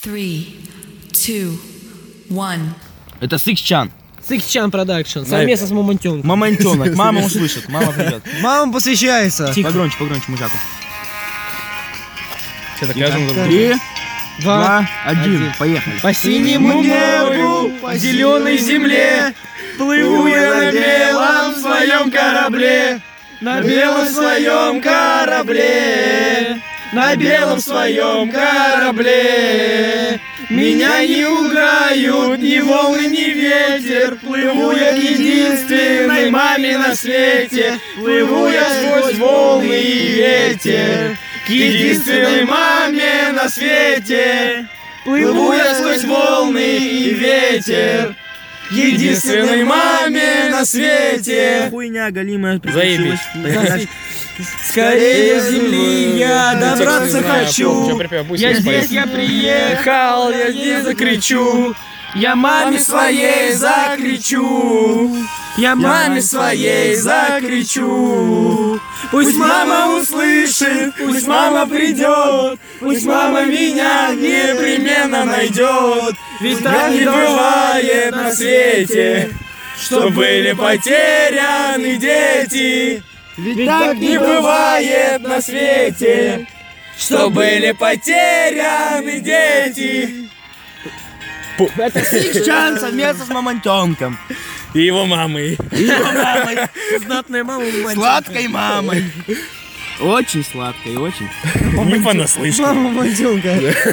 3, 2, 1. Это Сикчан. Сикчан Продакшн, совместно с Мамонтенком. Мамонтенок, мама услышит, мама придет. Мама посвящается. Погромче, мужаку. Что докажем? 3, 2, 1, поехали. По синему небу, по зеленой земле, плыву я на белом своем корабле, на белом своем корабле, на белом своем корабле. Меня не уграют ни волны, ни ветер, плыву я к единственной маме на свете, плыву я сквозь волны и ветер, к единственной маме на свете, плыву я сквозь волны и ветер, к единственной маме на свете. Хуйня галимая. Заебись. Скорее с земли я добраться хочу. Я здесь, я приехал, я здесь закричу. Я маме своей закричу. Я маме своей закричу. Пусть мама услышит, пусть мама придет, пусть мама меня непременно найдет. Ведь так не бывает на свете, что были потеряны дети. Ведь так не бывает на свете, что были потеряны дети. Это Сикчан совместно с Мамонтенком. И его мамой. Знатная мама. Сладкой мамой. Очень сладкой, очень. Не понаслышке. Мама Мамонтенка.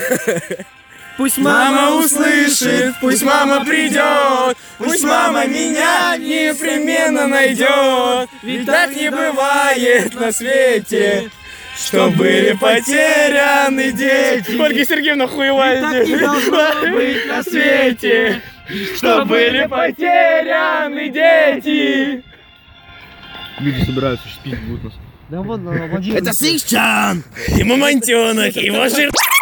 Пусть мама услышит, пусть мама придет, пусть мама меня непременно найдет. Ведь так не бывает на свете, что были потеряны дети. Ольга Сергеевна хуевая здесь. Ведь так не должно быть на свете, что были потеряны дети. Люди собираются, шпить будут нас. Да вот, Это Сикчан! И Мамонтенок, и его жир...